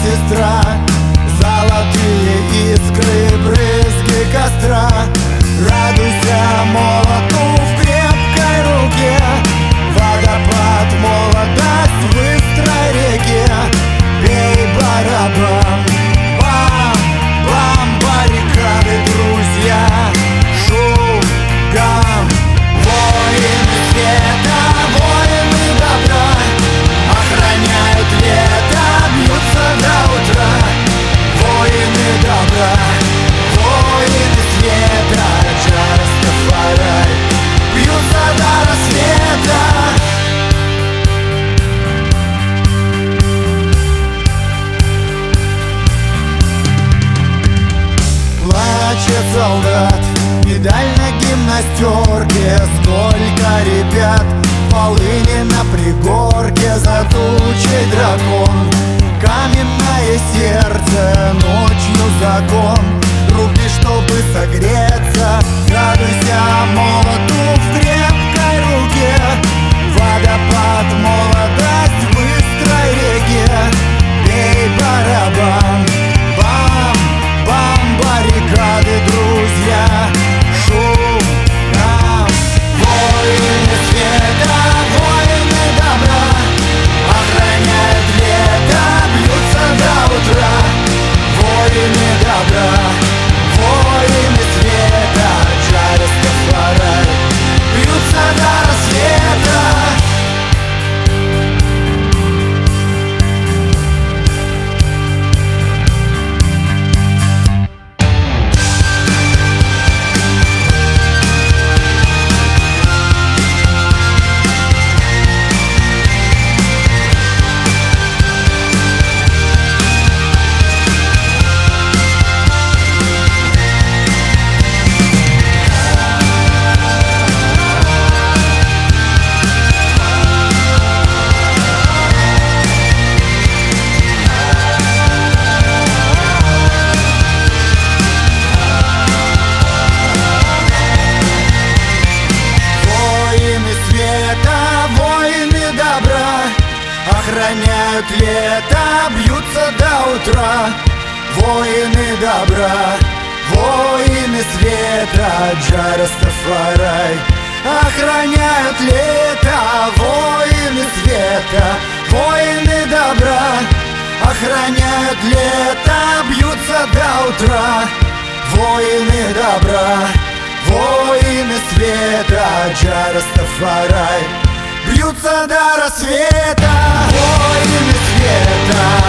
сестра. Золотые искры, брызги костра. Радуйся молоту в крепкой руке. Водопад, молодость в быстрой реке. Бей барабан, бам, бам, баррикады, друзья. Шум, гам, воины света, воины добра. Охраняют лето, бьются до утра. Воины добра, воины света, Растафарай, бьются до рассвета. Плачет солдат, медаль на гимнастерке. Сколько ребят в полыни на пригорке. За тучей дракон, каменное сердце, ночью закон. Руки, чтобы согреться, радуйся молоту в крепкой руке. Водопад, молодость в быстрой реке. Бей барабан, бам, бам, баррикады, друзья. Шум, гам, воины света, воины добра. Охраняют лето, бьются до утра. Воины добра, воины света, Растафарай, бьются до рассвета. Охраняют лето, бьются до утра. Воины добра, воины света, Растафарай. Охраняют лето, воины света, воины добра. Охраняют лето, бьются до утра. Воины добра, воины света, Растафарай, бьются до рассвета. Воины света.